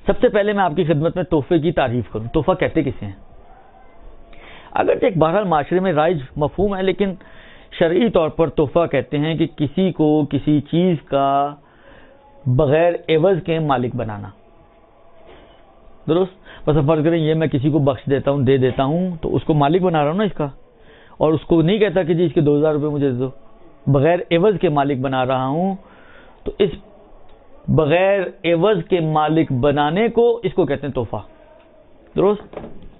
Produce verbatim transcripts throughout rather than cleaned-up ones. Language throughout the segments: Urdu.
سب سے پہلے میں آپ کی خدمت میں تحفے کی تعریف کروں. تحفہ کہتے کسے ہیں؟ اگرچہ ایک بہرحال معاشرے میں رائج مفہوم ہے، لیکن شرعی طور پر تحفہ کہتے ہیں کہ کسی کو کسی چیز کا بغیر عوض کے مالک بنانا. درست؟ بس فرض کریں یہ میں کسی کو بخش دیتا ہوں، دے دیتا ہوں، تو اس کو مالک بنا رہا ہوں نا اس کا، اور اس کو نہیں کہتا کہ جی اس کے دو ہزار روپے مجھے دے دو، بغیر عوض کے مالک بنا رہا ہوں. تو اس بغیر عوض کے مالک بنانے کو اس کو کہتے ہیں تحفہ. درست؟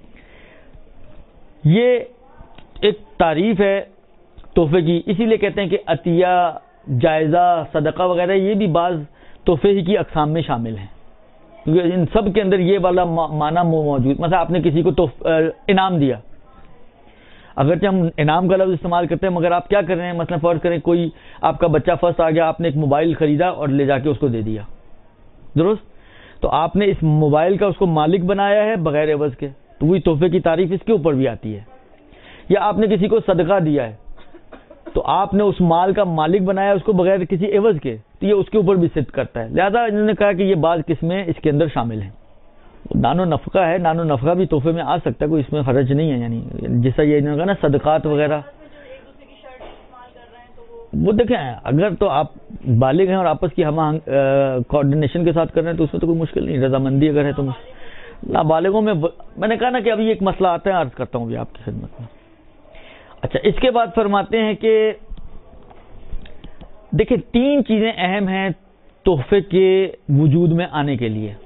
یہ ایک تعریف ہے تحفے کی. اسی لیے کہتے ہیں کہ عطیہ، جائزہ، صدقہ وغیرہ یہ بھی بعض تحفے ہی کی اقسام میں شامل ہیں، کیونکہ ان سب کے اندر یہ والا معنی موجود. مثلا آپ نے کسی کو انعام دیا، اگرچہ ہم انعام کا لفظ استعمال کرتے ہیں مگر آپ کیا کر رہے ہیں؟ مثلا فرض کریں کوئی آپ کا بچہ فرسٹ آ گیا، آپ نے ایک موبائل خریدا اور لے جا کے اس کو دے دیا. درست؟ تو آپ نے اس موبائل کا اس کو مالک بنایا ہے بغیر عوض کے، تو وہی تحفے کی تعریف اس کے اوپر بھی آتی ہے. یا آپ نے کسی کو صدقہ دیا ہے تو آپ نے اس مال کا مالک بنایا اس کو بغیر کسی عوض کے، تو یہ اس کے اوپر بھی صدق کرتا ہے. لہذا انہوں نے کہا کہ یہ بعض قسمیں اس کے اندر شامل ہیں. نان و نفقہ ہے، نان و نفقہ بھی تحفے میں آ سکتا ہے، کوئی اس میں حرج نہیں ہے. یعنی جیسا یہ انہوں نے کہا نا صدقات وغیرہ، وہ دیکھیں اگر تو آپ بالغ ہیں اور آپس کی ہم کوآرڈینیشن کے ساتھ کر رہے ہیں تو اس میں تو کوئی مشکل نہیں. رضامندی اگر ہے تو نابالغوں میں میں نے کہا نا کہ ابھی ایک مسئلہ آتا ہے، عرض کرتا ہوں ابھی آپ کی خدمت میں. اچھا، اس کے بعد فرماتے ہیں کہ دیکھیں تین چیزیں اہم ہیں تحفے کے وجود میں آنے کے لیے.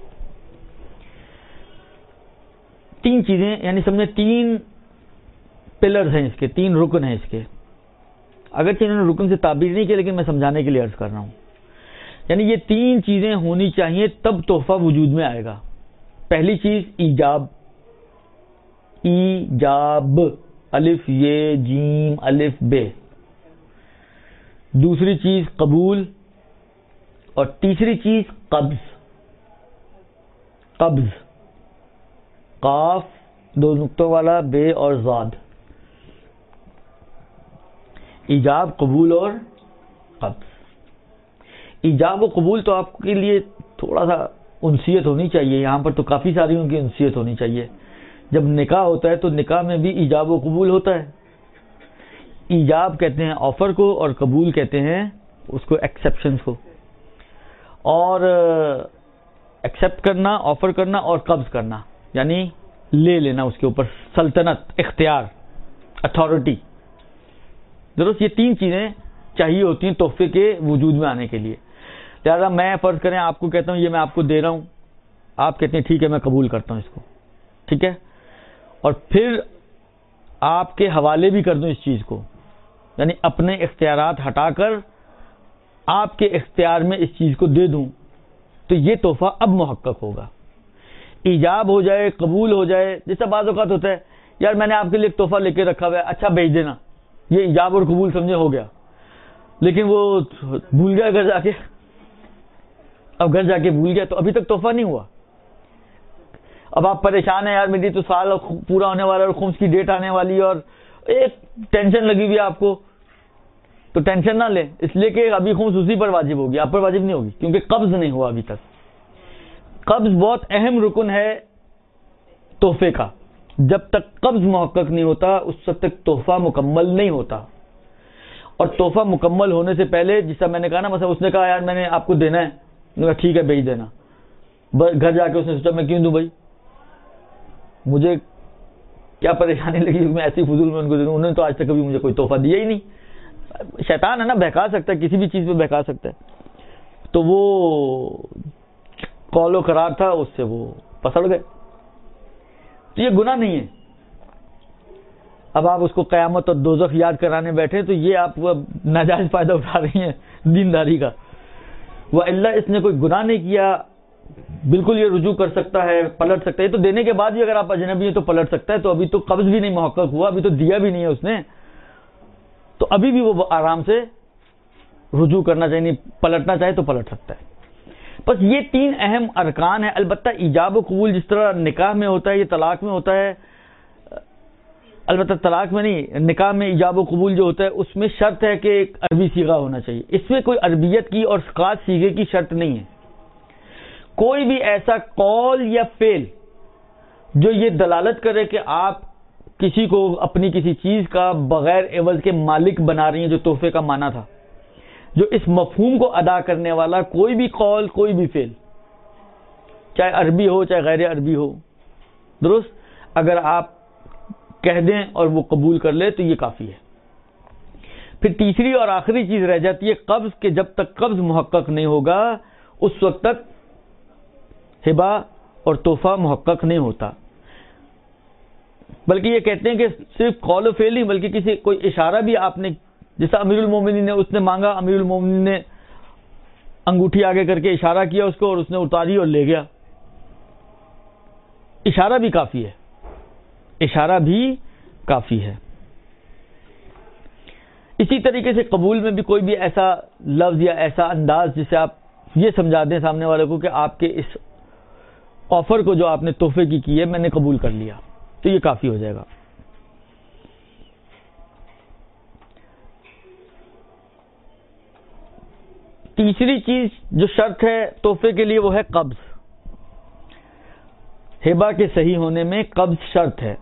تین چیزیں یعنی سمجھے تین پلرز ہیں اس کے، تین رکن ہیں اس کے. اگرچہ انہوں نے رکن سے تعبیر نہیں کی لیکن میں سمجھانے کے لیے عرض کر رہا ہوں. یعنی یہ تین چیزیں ہونی چاہیے تب تحفہ وجود میں آئے گا. پہلی چیز ایجاب، ایجاب الف یہ جیم الف بے. دوسری چیز قبول، اور تیسری چیز قبض. قبض قاف دو نقطوں والا، بے اور زاد. ایجاب، قبول اور قبض. ایجاب و قبول تو آپ کے لیے تھوڑا سا انسیت ہونی چاہیے، یہاں پر تو کافی ساری ان کی انسیت ہونی چاہیے. جب نکاح ہوتا ہے تو نکاح میں بھی ایجاب و قبول ہوتا ہے. ایجاب کہتے ہیں آفر کو اور قبول کہتے ہیں اس کو ایکسیپشنز کو. اور ایکسیپٹ کرنا، آفر کرنا اور قبض کرنا یعنی لے لینا اس کے اوپر سلطنت، اختیار، اتھارٹی. درست؟ یہ تین چیزیں چاہیے ہوتی ہیں تحفے کے وجود میں آنے کے لیے. لہٰذا میں فرض کریں آپ کو کہتا ہوں یہ میں آپ کو دے رہا ہوں، آپ کہتے ہیں ٹھیک ہے میں قبول کرتا ہوں اس کو، ٹھیک ہے، اور پھر آپ کے حوالے بھی کر دوں اس چیز کو، یعنی اپنے اختیارات ہٹا کر آپ کے اختیار میں اس چیز کو دے دوں، تو یہ تحفہ اب محقق ہوگا. ایجاب ہو جائے، قبول ہو جائے. جیسا بعض اوقات ہوتا ہے یار میں نے آپ کے لیے ایک تحفہ لے کے رکھا ہوا ہے، اچھا بھیج دینا، یہ ایجاب اور قبول سمجھے ہو گیا، لیکن وہ بھول گیا گھر جا کے. اب گھر جا کے بھول گیا تو ابھی تک تحفہ نہیں ہوا. اب آپ پریشان ہیں یار میری تو سال پورا ہونے والا ہے اور خمس کی ڈیٹ آنے والی ہے اور ایک ٹینشن لگی ہوئی ہے آپ کو. تو ٹینشن نہ لیں، اس لیے کہ ابھی خمس اسی پر واجب ہوگی، آپ پر واجب نہیں ہوگی کیونکہ قبض نہیں ہوا ابھی تک. قبض بہت اہم رکن ہے تحفے کا. جب تک قبض محقق نہیں ہوتا اس وقت تک تحفہ مکمل نہیں ہوتا. اور تحفہ مکمل ہونے سے پہلے جیسا میں نے کہا نا، مثلا اس نے کہا یار میں نے آپ کو دینا ہے، میں نے کہا ٹھیک ہے بھیج دینا. گھر جا کے اس نے سوچا میں کیوں دوں بھائی، مجھے کیا پریشانی لگی میں ایسی فضول میں ان کو دے دوں، انہوں نے تو آج تک کبھی مجھے کوئی تحفہ دیا ہی نہیں. شیطان ہے نا، بہکا سکتا ہے، کسی بھی چیز پہ بہکا سکتا ہے. تو وہ قول و قرار تھا، اس سے وہ پسڑ گئے. تو یہ گناہ نہیں ہے. اب آپ اس کو قیامت اور دوزخ یاد کرانے بیٹھے تو یہ آپ ناجائز فائدہ اٹھا رہی ہیں دینداری کا. وہ اللہ اس نے کوئی گناہ نہیں کیا، بالکل یہ رجوع کر سکتا ہے، پلٹ سکتا ہے. تو دینے کے بعد بھی اگر آپ اجنبی ہیں تو پلٹ سکتا ہے. تو ابھی تو قبض بھی نہیں محقق ہوا، ابھی تو دیا بھی نہیں ہے اس نے، تو ابھی بھی وہ آرام سے رجوع کرنا چاہیے، پلٹنا چاہے تو پلٹ سکتا ہے. بس یہ تین اہم ارکان ہیں. البتہ ایجاب و قبول جس طرح نکاح میں ہوتا ہے یہ طلاق میں ہوتا ہے. البتہ طلاق میں نہیں، نکاح میں ایجاب و قبول جو ہوتا ہے اس میں شرط ہے کہ ایک عربی صیغہ ہونا چاہیے. اس میں کوئی عربیت کی اور خاص صیغے کی شرط نہیں ہے. کوئی بھی ایسا قول یا فعل جو یہ دلالت کرے کہ آپ کسی کو اپنی کسی چیز کا بغیر عوض کے مالک بنا رہی ہیں، جو تحفے کا معنی تھا، جو اس مفہوم کو ادا کرنے والا کوئی بھی قول، کوئی بھی فعل، چاہے عربی ہو چاہے غیر عربی ہو، درست، اگر آپ کہہ دیں اور وہ قبول کر لے تو یہ کافی ہے۔ پھر تیسری اور آخری چیز رہ جاتی ہے قبض، کہ جب تک قبض محقق نہیں ہوگا اس وقت تک ہبہ اور تحفہ محقق نہیں ہوتا۔ بلکہ یہ کہتے ہیں کہ صرف قول و فعل نہیں، بلکہ کسی کوئی اشارہ بھی آپ نے، جیسا امیر المومنین نے اس نے مانگا، امیر المومنین نے انگوٹھی آگے کر کے اشارہ کیا اس کو اور اس نے اتاری اور لے گیا، اشارہ بھی کافی ہے، اشارہ بھی کافی ہے۔ اسی طریقے سے قبول میں بھی کوئی بھی ایسا لفظ یا ایسا انداز جسے آپ یہ سمجھا دیں سامنے والے کو کہ آپ کے اس آفر کو جو آپ نے تحفے کی کی ہے میں نے قبول کر لیا، تو یہ کافی ہو جائے گا۔ تیسری چیز جو شرط ہے تحفے کے لیے وہ ہے قبض۔ ہبہ کے صحیح ہونے میں قبض شرط ہے۔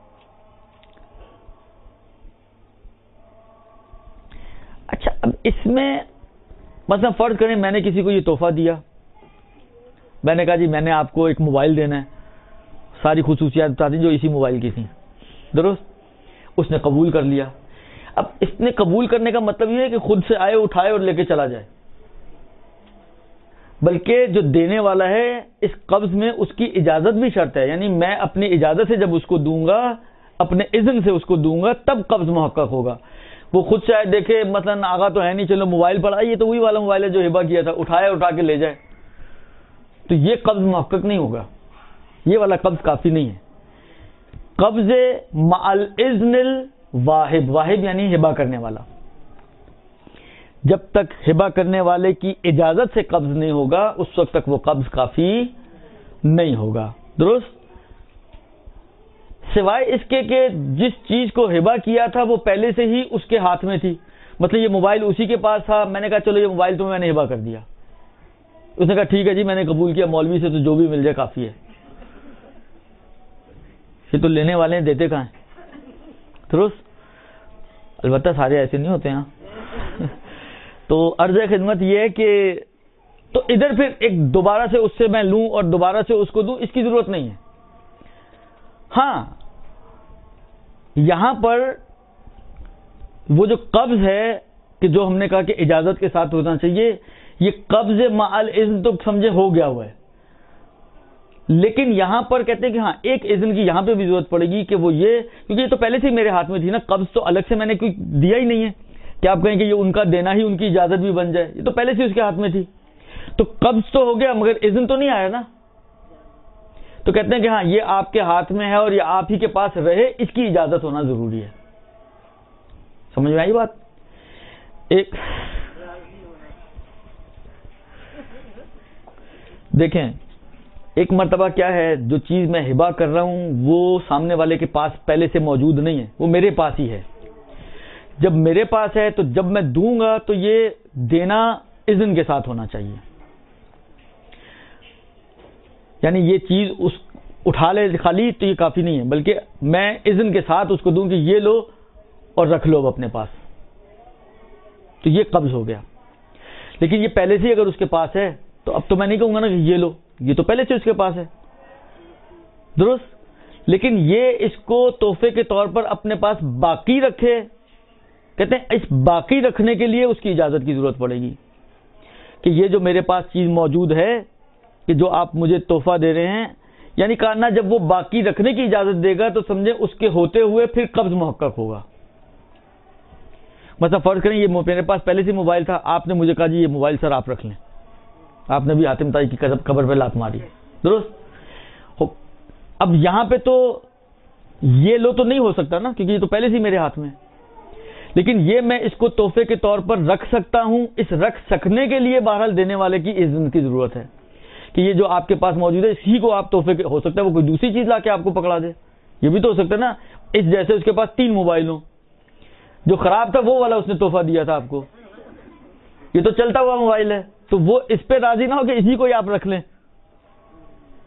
اچھا، اب اس میں مثلا فرض کریں میں نے کسی کو یہ تحفہ دیا، میں نے کہا جی میں نے آپ کو ایک موبائل دینا ہے، ساری خصوصیات بتا دی جو اسی موبائل کی تھیں، درست، اس نے قبول کر لیا۔ اب اس نے قبول کرنے کا مطلب یہ ہے کہ خود سے آئے اٹھائے اور لے کے چلا جائے، بلکہ جو دینے والا ہے اس قبض میں اس کی اجازت بھی شرط ہے، یعنی میں اپنی اجازت سے جب اس کو دوں گا، اپنے اذن سے اس کو دوں گا، تب قبض محقق ہوگا۔ وہ خود سے آئے دیکھے مثلا آغا تو ہے نہیں، چلو موبائل پڑا، یہ تو وہی والا موبائل ہے جو ہبہ کیا تھا، اٹھائے اٹھا کے لے جائے، تو یہ قبض محقق نہیں ہوگا، یہ والا قبض کافی نہیں ہے۔ قبض مع الاذن الواہب، واہب یعنی ہبہ کرنے والا، جب تک ہبہ کرنے والے کی اجازت سے قبض نہیں ہوگا اس وقت تک وہ قبض کافی نہیں ہوگا، درست، سوائے اس کے کہ جس چیز کو ہبہ کیا تھا وہ پہلے سے ہی اس کے ہاتھ میں تھی، مطلب یہ موبائل اسی کے پاس تھا، میں نے کہا چلو یہ موبائل تمہیں میں نے ہبہ کر دیا، اس نے کہا ٹھیک ہے جی میں نے قبول کیا، مولوی سے تو جو بھی مل جائے کافی ہے، یہ تو لینے والے ہیں، دیتے کہاں ہیں، درست، البتہ سارے ایسے نہیں ہوتے ہیں۔ تو عرض خدمت یہ ہے کہ تو ادھر پھر ایک دوبارہ سے اس سے میں لوں اور دوبارہ سے اس کو دوں، اس کی ضرورت نہیں ہے۔ ہاں یہاں پر وہ جو قبض ہے کہ جو ہم نے کہا کہ اجازت کے ساتھ ہونا چاہیے، یہ قبض مع الاذن تو سمجھے ہو گیا ہوا ہے، لیکن یہاں پر کہتے ہیں کہ ہاں ایک اذن کی یہاں پہ بھی ضرورت پڑے گی کہ وہ یہ، کیونکہ یہ تو پہلے سے ہی میرے ہاتھ میں تھی نا، قبض تو الگ سے میں نے کوئی دیا ہی نہیں ہے کہ آپ کہیں کہ یہ ان کا دینا ہی ان کی اجازت بھی بن جائے، یہ تو پہلے سے اس کے ہاتھ میں تھی، تو قبض تو ہو گیا مگر اذن تو نہیں آیا نا، تو کہتے ہیں کہ ہاں یہ آپ کے ہاتھ میں ہے اور یہ آپ ہی کے پاس رہے، اس کی اجازت ہونا ضروری ہے۔ سمجھ میں آئی بات؟ ایک دیکھیں، ایک مرتبہ کیا ہے، جو چیز میں ہبہ کر رہا ہوں وہ سامنے والے کے پاس پہلے سے موجود نہیں ہے، وہ میرے پاس ہی ہے، جب میرے پاس ہے تو جب میں دوں گا تو یہ دینا اذن کے ساتھ ہونا چاہیے، یعنی یہ چیز اس اٹھا لے خالی تو یہ کافی نہیں ہے، بلکہ میں اذن کے ساتھ اس کو دوں کہ یہ لو اور رکھ لو اب اپنے پاس، تو یہ قبض ہو گیا۔ لیکن یہ پہلے سے اگر اس کے پاس ہے تو اب تو میں نہیں کہوں گا نا کہ یہ لو، یہ تو پہلے سے اس کے پاس ہے، درست، لیکن یہ اس کو تحفے کے طور پر اپنے پاس باقی رکھے، کہتے ہیں اس باقی رکھنے کے لیے اس کی اجازت کی ضرورت پڑے گی کہ یہ جو میرے پاس چیز موجود ہے کہ جو آپ مجھے تحفہ دے رہے ہیں، یعنی کہا نا جب وہ باقی رکھنے کی اجازت دے گا تو سمجھے اس کے ہوتے ہوئے پھر قبض محقق ہوگا۔ مثلا فرض کریں یہ میرے پاس پہلے سے موبائل تھا، آپ نے مجھے کہا جی یہ موبائل سر آپ رکھ لیں، آپ نے بھی حاتم طائی کی قبر پہ لات ماری، درست، اب یہاں پہ تو یہ لو تو نہیں ہو سکتا نا، کیونکہ یہ تو پہلے سے میرے ہاتھ میں، لیکن یہ میں اس کو تحفے کے طور پر رکھ سکتا ہوں، اس رکھ سکنے کے لیے بہرحال دینے والے کی اذن کی ضرورت ہے کہ یہ جو آپ کے پاس موجود ہے اسی کو آپ تحفے کے، ہو سکتا ہے وہ کوئی دوسری چیز لا کے آپ کو پکڑا دے، یہ بھی تو ہو سکتا ہے نا، اس جیسے اس کے پاس تین موبائل ہوں، جو خراب تھا وہ والا اس نے تحفہ دیا تھا آپ کو، یہ تو چلتا ہوا موبائل ہے، تو وہ اس پہ راضی نہ ہو کہ اسی کو ہی آپ رکھ لیں،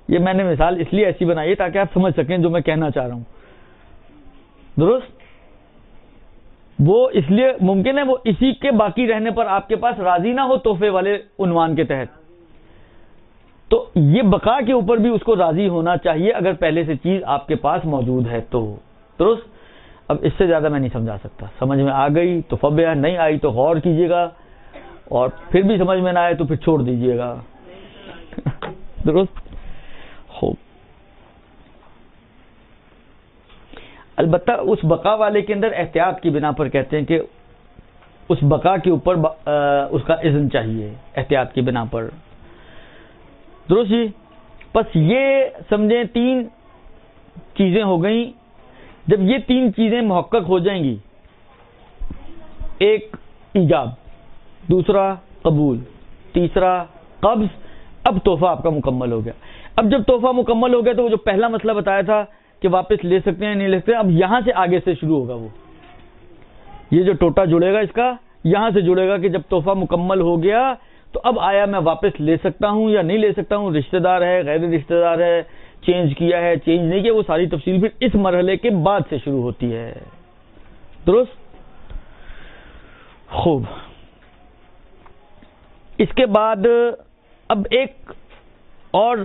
یہ میں نے مثال اس لیے ایسی بنائی ہے تاکہ آپ سمجھ سکیں جو میں کہنا چاہ رہا ہوں. درست؟ وہ اس لیے ممکن ہے وہ اسی کے باقی رہنے پر آپ کے پاس راضی نہ ہو تحفے والے عنوان کے تحت، تو یہ بقا کے اوپر بھی اس کو راضی ہونا چاہیے اگر پہلے سے چیز آپ کے پاس موجود ہے تو. درست؟ اب اس سے زیادہ میں نہیں سمجھا سکتا. سمجھ میں آ گئی تو فبیہ، نہیں آئی تو غور کیجیے گا، اور پھر بھی سمجھ میں نہ آئے تو پھر چھوڑ دیجیے گا. درست؟ خوب. البتہ اس بقا والے کے اندر احتیاط کی بنا پر کہتے ہیں کہ اس بقا کے اوپر اس کا اذن چاہیے احتیاط کی بنا پر. درست جی؟ بس یہ سمجھیں تین چیزیں ہو گئیں. جب یہ تین چیزیں محقق ہو جائیں گی، ایک ایجاب، دوسرا قبول، تیسرا قبض، اب تحفہ آپ کا مکمل ہو گیا. اب جب تحفہ مکمل ہو گیا تو وہ جو پہلا مسئلہ بتایا تھا کہ واپس لے سکتے ہیں نہیں لے سکتے، اب یہاں سے آگے سے شروع ہوگا. وہ یہ جو ٹوٹا جڑے گا اس کا یہاں سے جڑے گا کہ جب تحفہ مکمل ہو گیا تو اب آیا میں واپس لے سکتا ہوں یا نہیں لے سکتا ہوں، رشتہ دار ہے، غیر رشتہ دار ہے، چینج کیا ہے، چینج نہیں کیا، وہ ساری تفصیل پھر اس مرحلے کے بعد سے شروع ہوتی ہے. درست؟ خوب. اس کے بعد اب ایک اور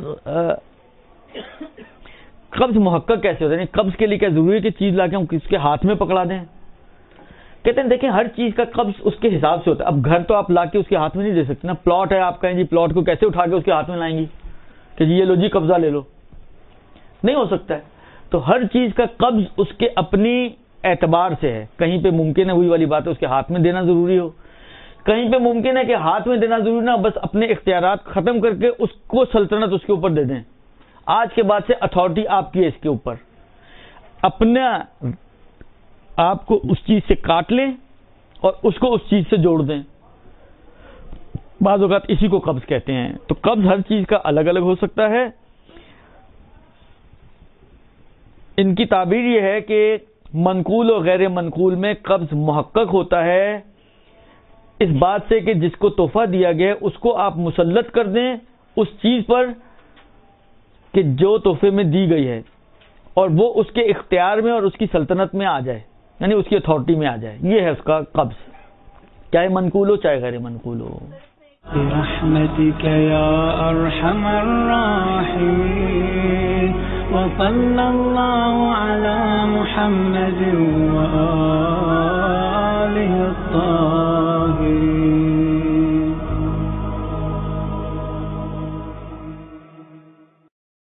قبض محقق کیسے ہوتا ہے؟ یعنی قبض کے لیے کیا ضروری ہے کہ چیز لا کے ہم کس کے ہاتھ میں پکڑا دیں؟ کہتے ہیں دیکھیں ہر چیز کا قبض اس کے حساب سے ہوتا ہے. اب گھر تو آپ لا کے اس کے ہاتھ میں نہیں دے سکتے نا. پلاٹ ہے آپ کہیں جی پلاٹ کو کیسے اٹھا کے اس کے ہاتھ میں لائیں گی کہ جی یہ لو جی قبضہ لے لو؟ نہیں ہو سکتا ہے. تو ہر چیز کا قبض اس کے اپنی اعتبار سے ہے. کہیں پہ ممکن ہے وہی والی بات ہے اس کے ہاتھ میں دینا ضروری ہو، کہیں پہ ممکن ہے کہ ہاتھ میں دینا ضروری نہ، بس اپنے اختیارات ختم کر کے اس کو سلطنت اس کے اوپر دے دیں. آج کے بعد سے اتھارٹی آپ کی ہے اس کے اوپر. اپنا آپ کو اس چیز سے کاٹ لیں اور اس کو اس چیز سے جوڑ دیں. بعض اوقات اسی کو قبض کہتے ہیں. تو قبض ہر چیز کا الگ الگ ہو سکتا ہے. ان کی تعبیر یہ ہے کہ منقول اور غیر منقول میں قبض محقق ہوتا ہے اس بات سے کہ جس کو تحفہ دیا گیا اس کو آپ مسلط کر دیں اس چیز پر کہ جو تحفے میں دی گئی ہے، اور وہ اس کے اختیار میں اور اس کی سلطنت میں آ جائے، یعنی اس کی اتھارٹی میں آ جائے. یہ ہے اس کا قبض، چاہے منقول ہو چاہے غیر منقول ہو. برحمتك يا ارحم الراحمين وصلى الله على محمد وآله